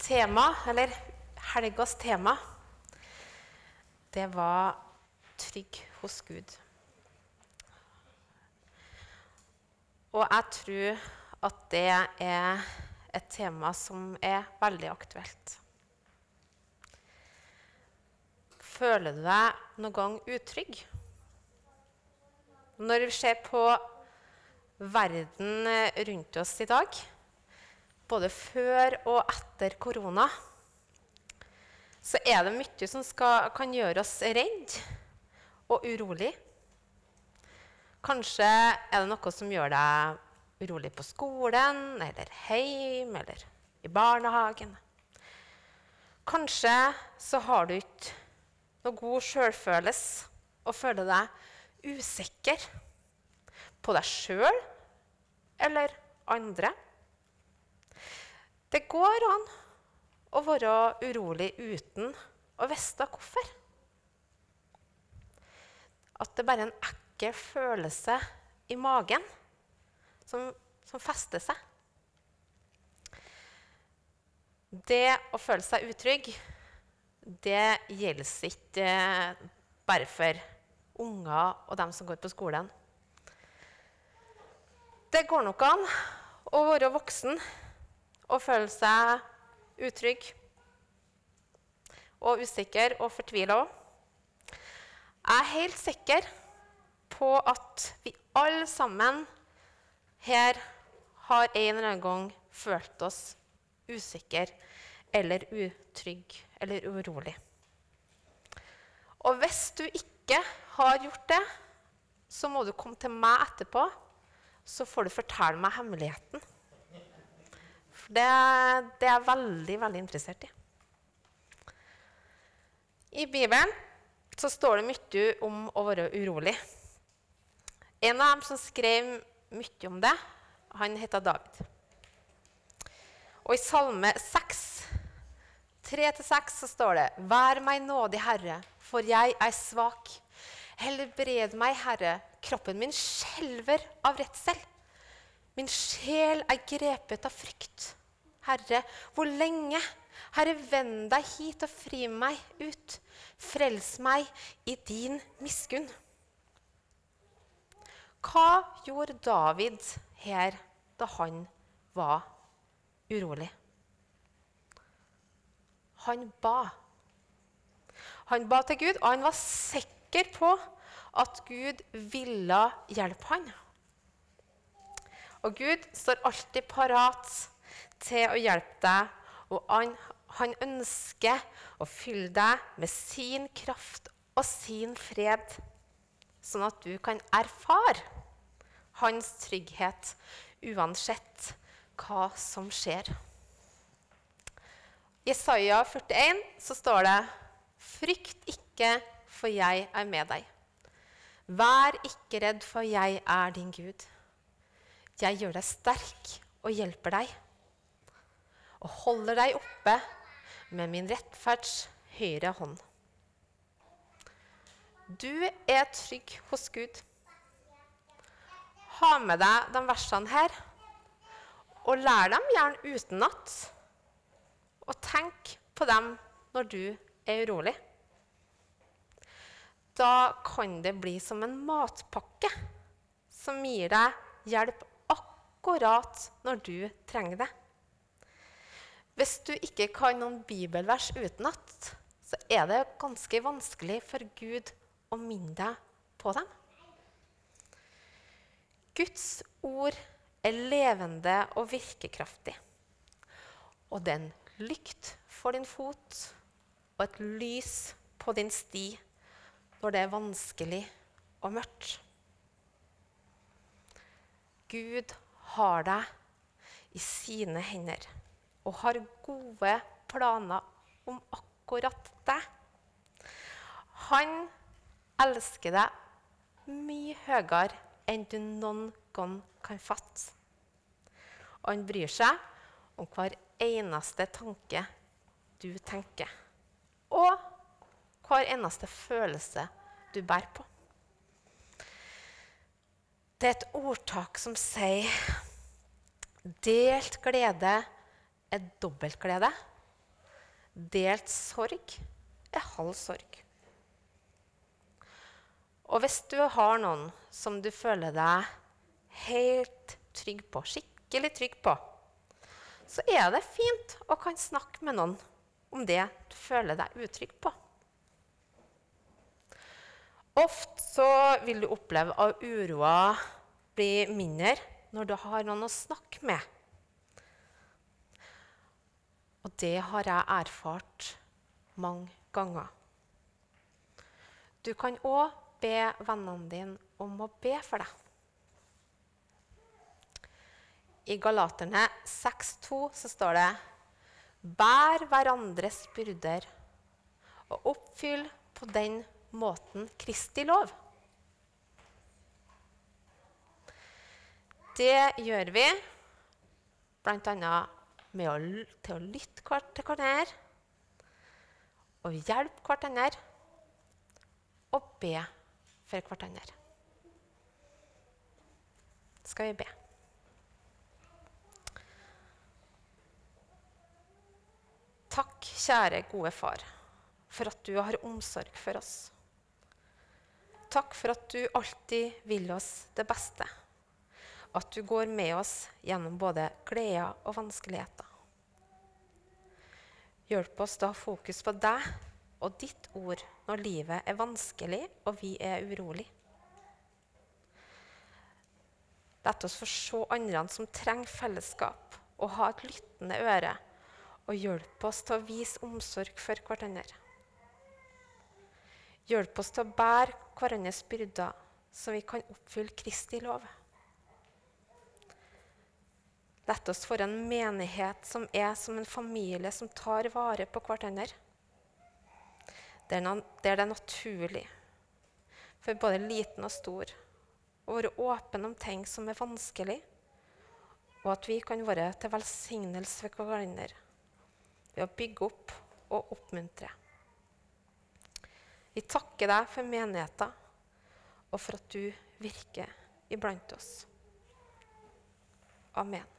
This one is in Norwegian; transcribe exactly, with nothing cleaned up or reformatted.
tema, eller helgas tema, det var trygg hos Gud. Og jeg tror at det er et tema som er veldig aktuelt. Føler du deg noen gang utrygg? Når vi ser på verden rundt oss i dag, både før og etter korona, så er det mye som skal, kan gjøre oss redd og urolig. Kanskje er det noe som gjør deg urolig på skolen, eller hjem, eller i barnehagen. Kanskje så har du ikke noe god selvfølelse og føler deg usikker på deg selv eller andre. Det går an å være urolig uten å vite hvorfor. At det bare er en ekkel følelse i magen som, som fester seg. Det å føle seg utrygg, det gjelder ikke bare for unger og dem som går på skolen. Det går nok an å være voksen og føle seg utrygg og usikker og fortvilet også. Jeg er helt sikker på at vi alle sammen her har en eller annen gang følt oss usikker eller utrygg eller urolig. Og hvis du ikke har gjort det, så må du komme til meg etterpå, så får du fortelle meg hemmeligheten. For det, det er jeg veldig, veldig interessert i. I Bibelen så står det mye om å være urolig. En av dem som skrev mye om det, han heter David. Og i Salme seks, tre til seks, så står det: «Vær meg nådig, Herre, for jeg er svak. Helbred meg, Herre, kroppen min skjelver av redsel. Min sjel er grepet av frykt. Herre, hvor lenge? Herre, vend deg hit og fri meg ut. Frels meg i din miskunn.» Hva gjorde David her da han var urolig? Han ba. Han ba til Gud, og han var sikker på at Gud ville hjelpe han. Og Gud står alltid parat til å hjelpe deg, og han, han ønsker å fylle deg med sin kraft og sin fred, sånn at du kan erfare hans trygghet uansett hva som skjer. I Jesaja førtien så står det: «Frykt ikke, for jeg er med deg. Vær ikke redd, for jeg er din Gud. Jeg gjør deg sterk og hjelper deg, og holder deg oppe med min rettferds høyre hånd.» Du er trygg hos Gud. Ha med deg de versene her, og lær dem gjerne utenat, og tenk på dem når du er urolig. Da kan det bli som en matpakke som gir deg hjelp akkurat når du trenger det. Hvis du ikke kan noen bibelvers utenat, så er det ganske vanskelig for Gud å minne deg på dem. Guds ord er levende og virkekraftig, og det er en lykt for din fot og et lys på din sti når det er vanskelig og mørkt. Gud har deg i sine hender og har gode planer om akkurat deg. Han elsker deg mye høyere enn du noen gang kan fatte. Og han bryr seg om hver eneste tanke du tenker, og hver eneste følelse du bærer på. Det er et ordtak som sier: delt glede er dobbelt glede. Delt sorg er halv sorg. Og hvis du har noen som du føler deg helt trygg på, skikkelig trygg på, så er det fint å kan snakke med noen om det du føler deg utrygg på. Ofte så vil du oppleve at uroa blir mindre når du har noen å snakke med. Og det har jeg erfart mange ganger. Du kan også be vennene dine om å be for deg. I Galaterne seks to så står det: Bær hverandres byrder og oppfyll på den måten Kristi lov. Det gjør vi blant annet med å, til å lytte hvert til hverandre, og hjelpe hverandre, og be for hverandre. Skal vi be? Takk, kjære gode far, for at du har omsorg for oss. Takk for at du alltid vil oss det beste. At du går med oss gjennom både gleder og vanskeligheter. Hjelp oss til å ha fokus på deg og ditt ord når livet er vanskelig og vi er urolig. Lett oss få se andre som trenger fellesskap og ha et lyttende øre, og hjelp oss til å vise omsorg for hverandre. Hjelp oss til å bære hverandres byrder, så vi kan oppfylle Kristi lov. Lett oss for en menighet som er som en familie som tar vare på hverandre. Der det er naturlig for både liten og stor å være åpen om ting som er vanskelig, og at vi kan være til velsignelse for hverandre ved å bygge opp og oppmuntre. Vi takker deg for menigheten, og for at du virker iblant oss. Amen.